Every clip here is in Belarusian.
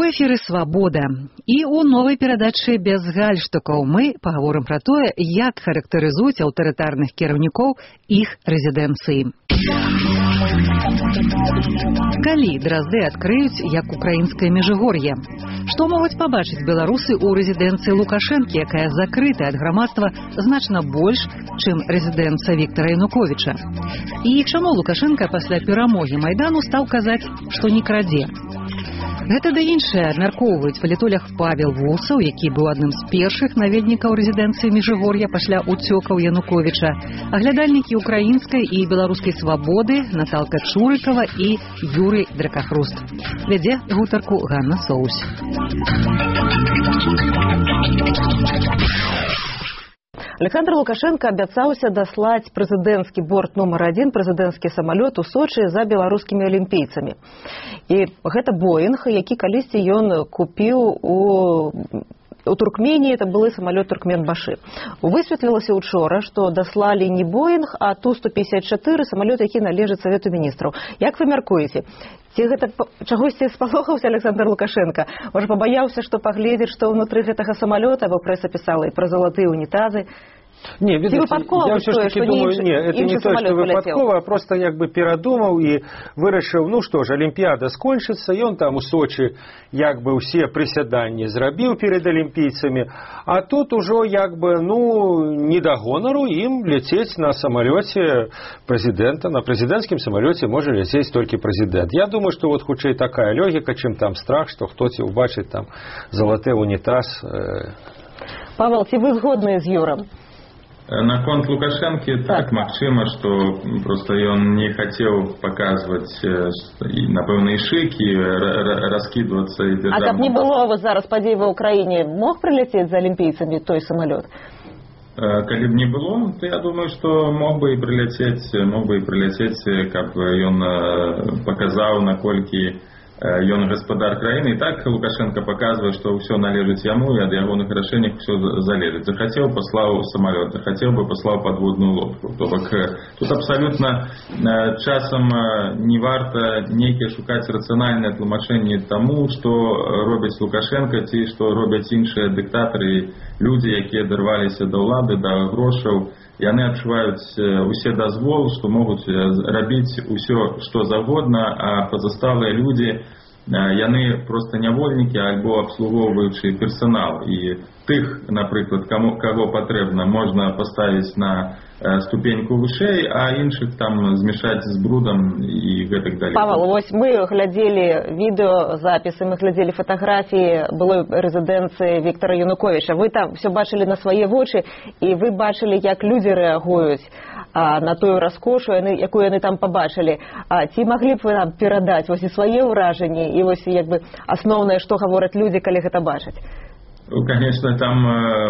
У эфіры «Свабода». І ў новай перадачы «Без гальштукаў» мы паговорым пра тое, як характарызуюць аўтарытарных кіраўнікоў іх рэзідэнцыі. Калі Дразды адкрыюць як украінскае Межыгор'е? Што могуць пабачыць беларусы ў рэзідэнцыі Лукашэнкі, якая закрытая ад грамадства значна больш, чым рэзідэнцыя Віктара Януковіча? І чаму Лукашенка пасля перамогі Майдану стаў казаць, што не крадзе? Гэта да іншае абмяркоўваюць палітолог Павел Вусаў, які быў адным з першых наведнікаў рэзідэнцыі Межыгор'я пасля уцёкаў Януковіча, аглядальнікі украінскай і беларускай свабоды Наталка Чурыкава і Юрый Дракахруст. Вядзе гутарку Ганна Соусь. Александр Лукашенко абяцаўся даслаць прэзідэнцкі борт нумар 1, прэзідэнцкі самалёт у Сочы за беларускімі алімпійцамі. І гэта Боінг, які калісьці ён купіў у Туркмении, это был самолет Туркменбаши. Высветлілася учора, што даслалі не Боінг, а Ту-154, самолет, які належыць Савету міністраў. Як вы мяркуеце? Ці гэта чагосьці спалохаўся Александр Лукашенко? Можа, пабаяўся, што паглядзіць, што ўнутры гэтага самалёта, бо прэса пісала і пра залатыя унітазы. Не, видите, я все-таки думаю, нет, это не то, что выпадково, а просто как бы передумал и вырашил, ну что ж, Олимпиада скончится, и он там у Сочи как бы все приседания зрабил перед олимпийцами, а тут уже как бы, ну, не до гонору им лететь на самолете президента, на президентском самолете может лететь только президент. Я думаю, что вот худшая такая логика, чем там страх, что кто-то убачит там золотой унитаз. Павел, ці вы згодны з Юром? На конт Лукашэнкі так, магчыма, што проста ён не хацеў паказваць, напэўна, і шыкі, раскідвацца і дзяржаўна. А каб не было вас зараз падзей ва ўкраіне, мог прыляцець за алімпійцамі той самалёт? Калі б не было, то я думаю, што мог бы і прыляцець, каб ён паказаў, наколькі ён гаспадар краіны. І так Лукашенко паказвае, што ўсё належыць яму, і ад ягоных рашэнняў ўсё залежыць. Захацеў, паслаў самалёт, захацеў бы, паслаў падводную лодку. То бок тут абсалютна часам не варта нейкія шукаць рацыянальнае тлумачэнне таму, што робіць Лукашенко, ці што робяць іншыя дыктатары, людзі, якія дарваліся да ўлады, да грошаў. Яны адчуваюць усе дазвол, што могуць рабіць усё, што загодна, а пазасталыя людзі, яны проста нявольнікі альбо абслугоўваючы персанал. І тых, напрыклад, каго патрэбна, можна паставіць на ступеньку вышэй, а іншых там змешаць з брудам і гэтак далей. Павел, вось мы глядзелі відэозапісы, мы глядзелі фатаграфіі былой рэзідэнцыі Віктара Януковіча. Вы там все бачылі на свае вочы, і вы бачылі, як людзі рэагуюць на тую раскошу, якую яны там пабачылі. Ці маглі б вы нам перадаць вось і свае ўражанні, і вось як бы асноўнае, што гавораць людзі, калі гэта бачаць? Конечно, там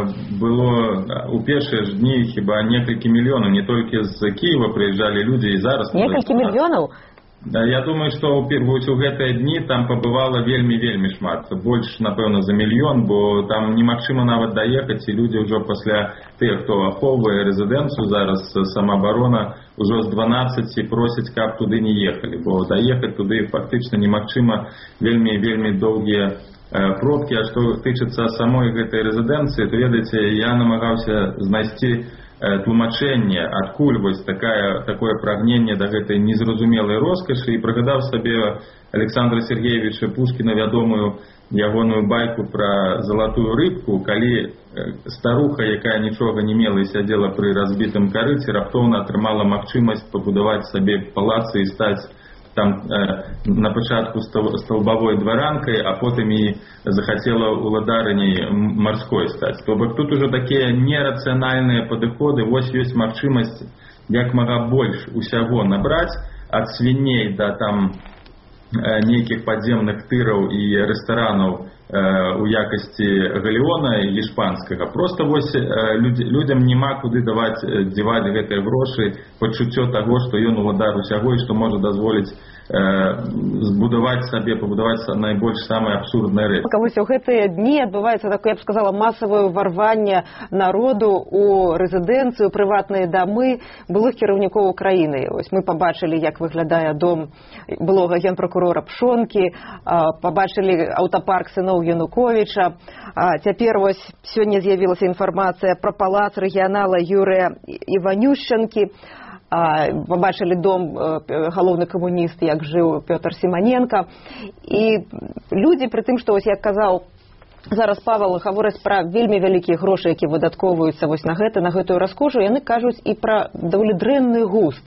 было у першыя ж дні хіба некалькі мільёнаў, не толькі з Киева прыязджалі людзі, і зараз... Некалькі мільёнаў? Я думаю, што у гэтыя дні там пабывала вельмі шмат. Больш, напэўна, за мільён, бо там немагчыма нават даехаць, і людзі ўжо пасля тых, хто ахоўвае рэзідэнцыю, зараз самаабарона ўжо з 12 просяць, каб туды не ехалі, бо даехаць туды фактычна немагчыма, вельмі доўгія пробкі. А што тычыцца самой гэтай рэзідэнцыі, то, ведаеце, я намагаўся знайсці тлумачэнне, адкуль вось такое прагненне да гэтай незразумелай роскашы, і прыгадаў сабе Александра Сергеевича Пушкіна вядомую ягоную байку пра залатую рыбку, калі старуха, якая нічога не мела і сядзела пры разбітым карыце, раптоўна атрымала магчымасць пабудаваць сабе палацы і стаць там на пачатку столбовой дваранкай, а потым і захацела уладарыняй марской стаць. То бок тут ужо такія нерацыянальныя падыходы. Вось ёсць магчымасць як мага больш усяго набраць, ад свіней да там нейкіх падземных тыраў і рэстаранаў у якасці галеона іспанскага. Просто вось людзям няма куды дзяваць гэтыя грошы, пачуццё таго, што ён уладар усяго і што можа дазволіць збудаваць сабе, пабудаваць найбольш самыя абсурдныя рэчы. Вось у гэтыя дні адбываецца такое, я б сказала, масавае ўварванне народу у рэзідэнцыю, прыватныя дамы былых кіраўнікоў Украіны. Вось мы пабачылі, як выглядае дом былога генпракурора Пшонкі, пабачылі аўтапарк сыноў Януковіча. Цяпер вось сёння з'явілася інфармацыя пра палац рэгіянала Юрыя Іванюшчанкі. Пабачылі дом галоўны камуніст, як жыў Пётр Сіманенка. І людзі, пры тым, што, ось, як казаў зараз Павел, гавораць пра вельмі вялікія грошы, які выдаткоўваюцца вось на гэтую раскошу, яны кажуць і пра даволі дрэнны густ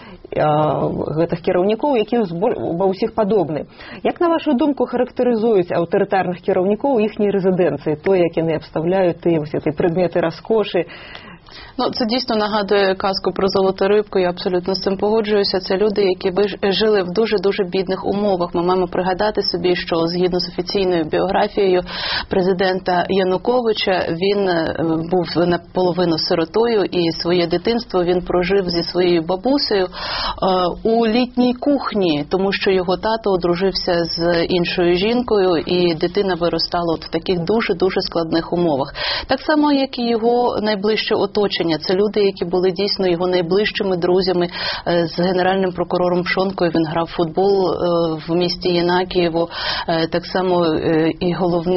гэтых кіраўнікоў, які ва ўсіх падобны. Як, на вашу думку, характарызуюць аўтарытарных кіраўнікоў іхняй рэзідэнцыі, то, як яны абставляюць тыя прадметы раскошы? Ну, це дійсно нагадує казку про золоту рибку, я абсолютно з цим погоджуюся. Це люди, які жили в дуже-дуже бідних умовах. Ми маємо пригадати собі, що згідно з офіційною біографією президента Януковича, він був наполовину сиротою і своє дитинство він прожив зі своєю бабусею у літній кухні, тому що його тато одружився з іншою жінкою і дитина виростала в таких дуже-дуже складних умовах. Так само, як і його найближче оточення. Це люди, які були дійсно його найближчими друзями. З генеральним прокурором Пшонкою він грав в футбол в місті Єнакієво. Так само і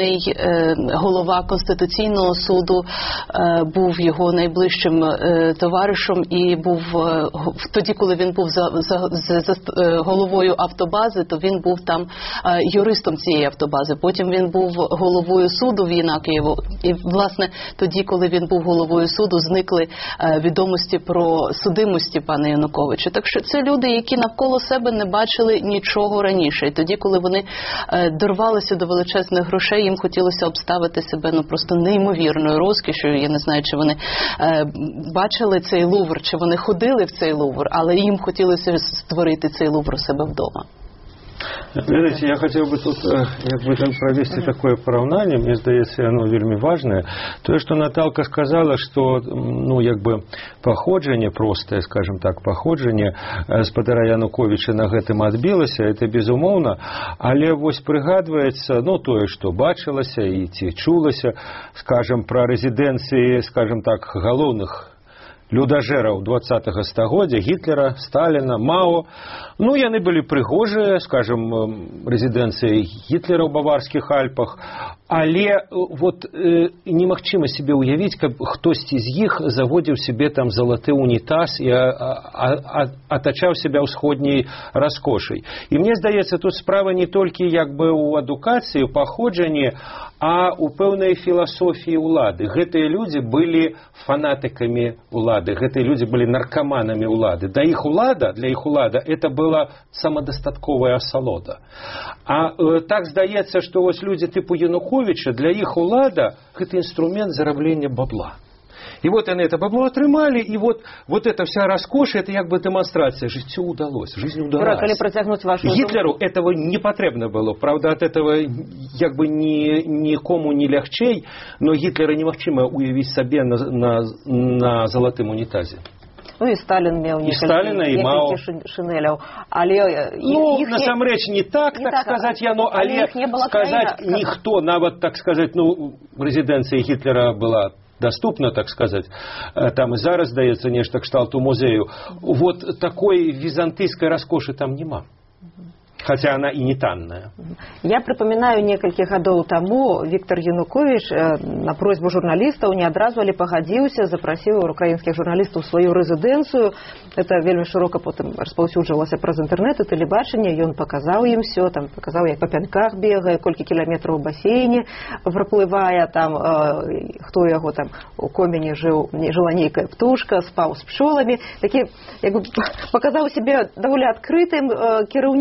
голова Конституційного суду був його найближчим товаришем. І був тоді, коли він був головою автобази, то він був там юристом цієї автобази. Потім він був головою суду в Єнакієво. І, власне, тоді, коли він був головою суду, зникли відомості про судимості пана Януковича. Так що це люди, які навколо себе не бачили нічого раніше. І тоді, коли вони дорвалися до величезних грошей, їм хотілося обставити себе просто неймовірною розкішю. Я не знаю, чи вони бачили цей Лувр, чи вони ходили в цей Лувр, але їм хотілося створити цей Лувр у себе вдома. Знаете, я хотел бы тут провести такое поравнание, мне здаецца, оно вельмі важное. То, что Наталка сказала, что, походжанне простое, скажем так, походжанне гаспадара Януковича на гэтым адбілася, это безумоўна, але вось прыгадваецца, тое, што бачылася і ці чулася, скажем, пра рэзідэнцыі, скажем так, галоўных людажэраў 20-го стагоддзя, Гітлера, Сталіна, Мао. Яны былі прыгожыя, скажем, рэзідэнцыі Гітлера ў Баварскіх Альпах, але немагчыма себе уявіць, каб хтосьці з іх заводзіў себе там залаты унітаз і атачаў себя ўсходняй раскошай. І мне здаецца, тут справа не толькі ў адукацыі, у паходжанні, а у пэўнай філасофіі ўлады. Гэтыя людзі былі фанатыкамі ўлады, гэтыя людзі былі наркаманамі ўлады. Для іх улада это была самадастатковая асалода. А так здаецца, што вось людзі тыпу Януковича, для іх улада гэта інструмент зараблення бабла. И вот они это бабло отрымали, и вот эта вся роскошь, это демонстрация. Жыццё удалось, жизнь удалась. Гитлеру этого не потребно было. Правда, от этого никому не лягчэй, но Гитлера немагчыма уявіць сабе на залатым унітазе. І Сталін меў некалькі шинеляў. Насамрэч не так сказаць, але сказаць ніхто, нават, так сказаць, рэзідэнцыя Гітлера была доступно, так сказать, там и зараз даецца нешта кшталту музею. Вот такой византыйской роскоши там нема. Хотя она и не танная. Я припоминаю, некалькі гадоў таму Віктор Янукович на просьбу журналістаў не адразу, але пагадзіўся, запрасіў украінскіх журналістаў у сваю рэзідэнцыю. Это вельмі шырока потым распаўсюджвалася праз інтэрнэт і тэлебачанне. Ён паказаў ім все, там паказаў, як па пянках бегае, колькі кіламетраў у басейне праплывае, там хто яго там у комені жыла нейкая птушка, спаў з пчоламі. Такі паказаў сябе даволі адкрытым кіраўніком у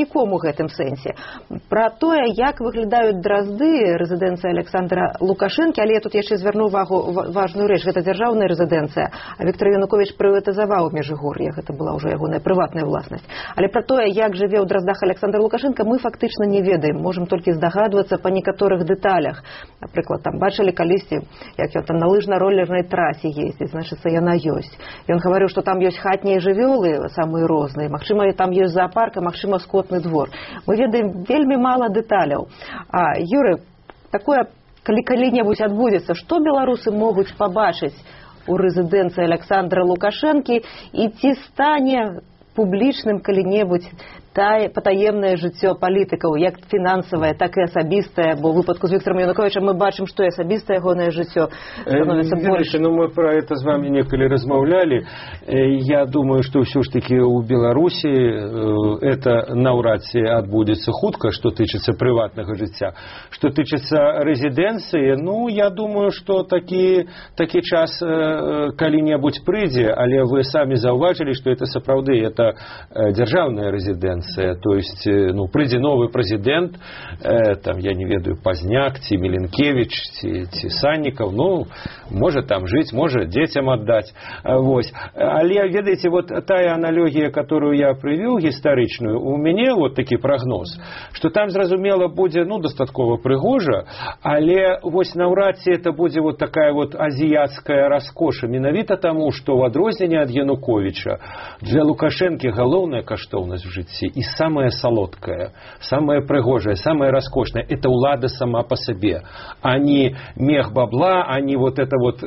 гэтым сэнсе. Пра тое, як выглядаюць дразды рэзідэнцыі Александра Лукашэнкі, але я тут яшчэ звярну увагу важную рэч, гэта дзяржаўная рэзідэнцыя, а Віктор Януковіч прыватызаваў Межыгор'е, гэта была ўжо ягоная прыватная ўласнасць. Але пра тое, як жыве ў драздах Александр Лукашенко, мы фактычна не ведаем, можам толькі здагадвацца па некаторых дэталях. Напрыклад, там бачылі калісьці, як ён там на лыжна-ролернай трасе ездзіць, значыцца, яна ёсць. Ён гаварыў, што там ёсць хатнія жывёлы, самыя розныя, магчыма, там ёсць зоапарк, а магчыма, скотны двор. Мы ведаем вельмі мала дэталяў. Юрый, такое, калі калі-небудзь адбудзецца, што беларусы могуць пабачыць у рэзідэнцыі Александра Лукашэнкі і ці стане публічным калі-небудзь патаемнае жыццё палітыкаў, як фінансавае, так і асабістае, бо ў выпадку з Віктором Януковичем мы бачым, што і асабістае ягонае жыццё становіцца больш. Мы про это з вами некалі размаўлялі. Я думаю, што ўсё ж таки у Беларусі это наўрад ці адбудзецца хутка, што тычыцца прыватнага жыцця. Што тычыцца рэзідэнцыі, я думаю, што такі час калі-небудзь прыйдзе, але вы самі заўважылі, што это сапраўды это дзяржаўная рэзідэнцыя. То есть, прыйдзе новый президент, там, я не ведаю, Пазняк, ці Міленкевич, ці Саннікаў, можа там жыць, можа дзецям аддаць. Вось. Але, ведаеце, вот тая аналогія, которую я прывёў, гістарычную, у мяне вот такі прагноз, што там, зразумела, будзе, дастаткова прыгожа, але вось наўрад ці это будзе вот такая вот азіяцкая раскоша, менавіта таму, што ў адрозненне ад Януковіча для Лукашэнкі галоўная каштоўнасць в жыцці и самое солодкое, самое прыгожее, самое роскошное – это улада сама по себе, а не мех бабла, а не вот это вот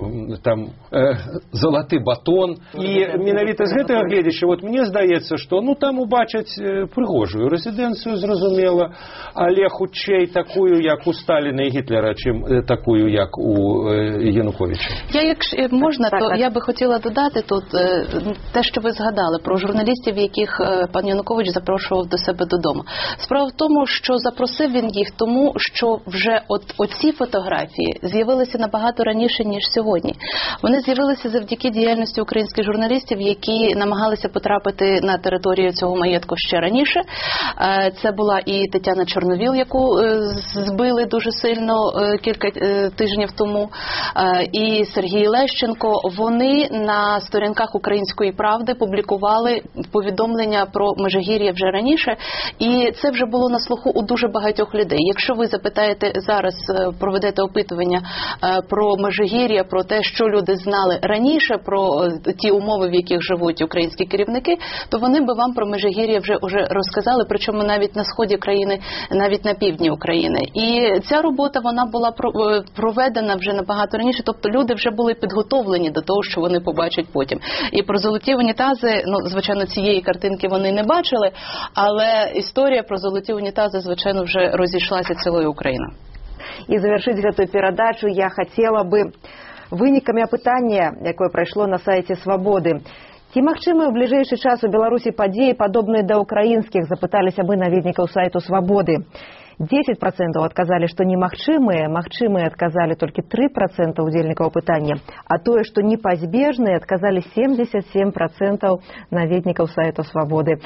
золоты батон. И менавіта з гэтага гледзяча, вот мне здаецца, што там убачаць прыгожую рэзідэнцыю, зразумела, але хутчэй такую, як у Сталіна і Гітлера, чим такую, як у Януковича. Якщо можна, то я би хотіла додати тут те, що ви згадали про журналістів, яких пан Янукович запрошував до себе додому. Справа в тому, що запросив він їх тому, що вже оці фотографії з'явилися набагато раніше, ніж сьогодні. Вони з'явилися завдяки діяльності українських журналістів, які намагалися потрапити на територію цього маєтку ще раніше. Це була і Тетяна Чорновіл, яку збили дуже сильно кілька тижнів тому, і Сергій Лещенко. Вони на сторінках «Української правди» публікували повідомлення про Межигір'я вже раніше, і це вже було на слуху у дуже багатьох людей. Якщо ви запитаєте зараз, проведете опитування про Межигір'я, про те, що люди знали раніше, про ті умови, в яких живуть українські керівники, то вони би вам про Межигір'я вже розказали, причому навіть на сході країни, навіть на півдні України. І ця робота, вона була проведена вже набагато раніше, тобто люди вже були підготовлені до того, що вони побачать потім. І про золоті унітази, звичайно, цієї картинки вони не бачили, але історія про золоті унітази, звичайно, вже розійшлася цілою Україною. І завершити гэтую передачу я хотела бы вынікамі апытання, якое прайшло на сайце Свабоды. Ці магчымыя ў бліжэйшы час у Беларусі падзеі, падобныя да ўкраінскіх, запыталіся мы наведнікаў сайту Свабоды. 10% адказалі, што немагчымыя, магчымыя адказалі толькі 3% удзельнікаў апытання, а тое, што непазбежныя, адказалі 77% наведнікаў сайту Свабоды.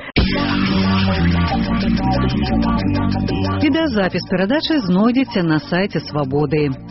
Відэазапіс перадачы знойдзеце на сайце Свабоды.